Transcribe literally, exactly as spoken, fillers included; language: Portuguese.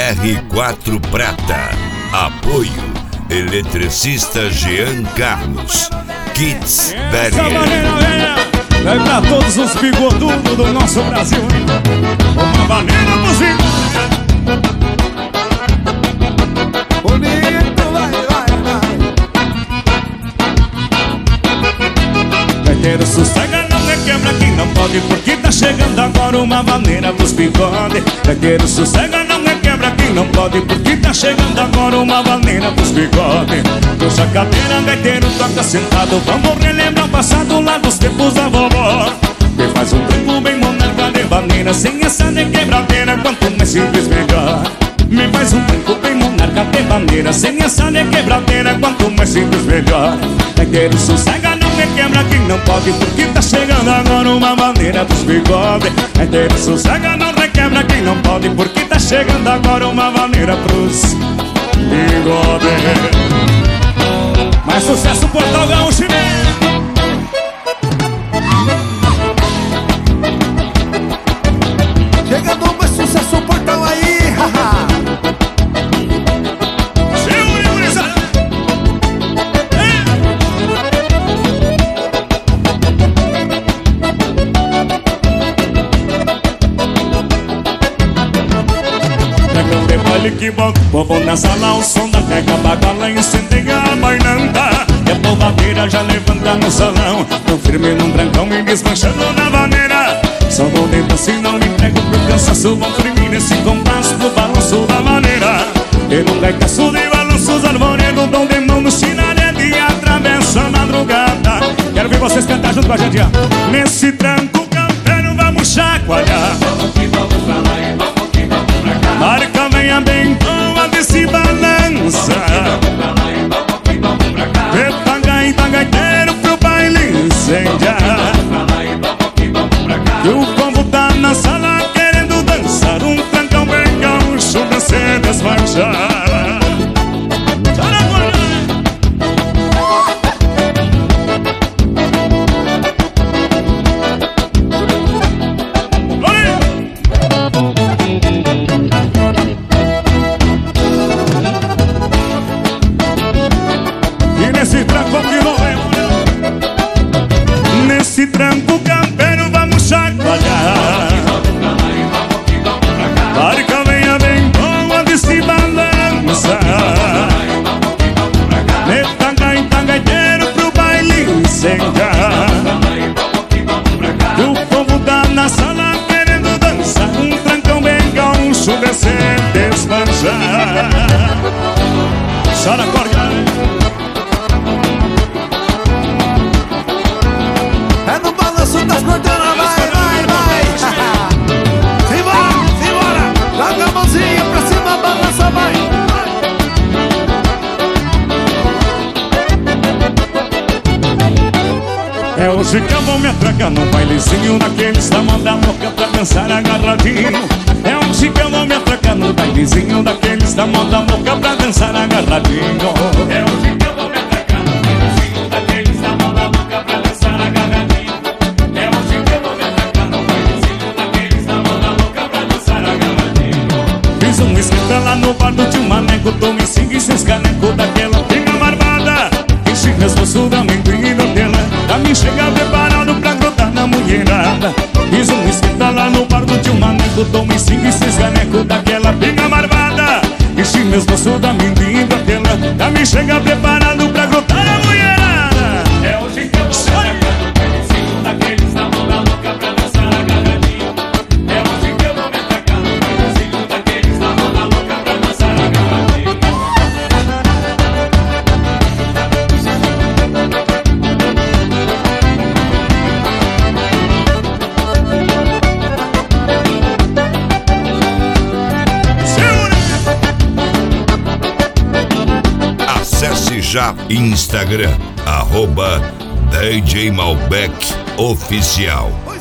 R quatro Prata. Apoio Eletricista Jean Carlos. Kits Berger. É pra todos os bigodudos do nosso Brasil. Uma bandeira dos bigodudos. Bonito, vai, vai, vai. Vai ter o sossega, não é quebra quem não pode, porque tá chegando agora uma maneira dos bigodes. Vai ter o sossega, não é quebra quem não pode, porque tá chegando agora uma maneira dos bigodes. Puxa a cadeira, gaiteiro, toca sentado. Vamos relembrar o passado lá dos tempos da vovó. Que faz um tranco bem monarca de maneira, sem essa de quebradeira, quanto mais simples melhor. Me faz um tranco bem monarca de maneira, sem essa de quebradeira, quanto mais simples melhor. Gaiteiro, sossega, não me quebra quem não pode, porque tá chegando agora uma maneira dos bigodes. Gaiteiro, sossega, não requebra quem não pode, porque tá chegando agora uma maneira pros bigodes. Mais sucesso, Portal Gaúcho. Chegando mais sucesso, Portal aí, haha. Que bom, povo na sala, o som da pega, bagala, incendeia a bailanta. E a polvadeira já levanta no salão, tão firme num trancão e desmanchando na maneira. Só vou dentro assim, não me entrego pro cansaço, vão firme nesse compasso do balanço da maneira. E num gaitaço de balanços arvoredo, dom de mão no chinarete e atravessa a madrugada. Quero ver vocês cantar junto com a gente, ó. Nesse tranco campeiro vamos chacoalhar. Vamos que vamos pra lá e vamos que vamos pra cá. Marca venha bem boa desse balança. Eita gaita, gaiteiro pro baile incendiar. E o povo tá na sala querendo dançar um trancão bem gaúcho pra se desmanchar. Nesse tranco campeiro vamos chacoalhar. Barca venha bem boa desse balança. Meta gaita, gaiteiro pro baile incendiar. E o povo tá na sala querendo dançar um trancão bem gaúcho descer, desmanchar. Chora, corda. Das cortanas, vai, vai, vai. Simbora, simbora. Larga a mãozinha pra cima, balança, vai. É hoje que eu vou me atracar num bailezinho daqueles da moda louca pra dançar agarradinho. É hoje que eu vou me atracar num bailezinho daqueles da moda louca pra dançar agarradinho. É hoje que eu vou me atracar num bailezinho daqueles da moda louca pra dançar agarradinho. Fiz um esquenta lá no bar do tio Maneco, tome cinco e seis canecos daquela pinga marvada. Enchi meus bolsos da amendoim da tela, pra mim chegar preparado pra grudar na mulherada. Fiz um esquenta lá no bar do tio Maneco, tome cinco e seis canecos daquela pinga marvada. Enchi meus bolsos da amendoim da tela, pra mim chegar preparado pra grudar na mulherada. É hoje que eu vou sair daqueles da moda louca pra dançar agarradinho. É hoje que eu vou me atacar no bailezinho daqueles da moda louca pra dançar agarradinho. Acesse já Instagram, arroba D J Malbec Oficial.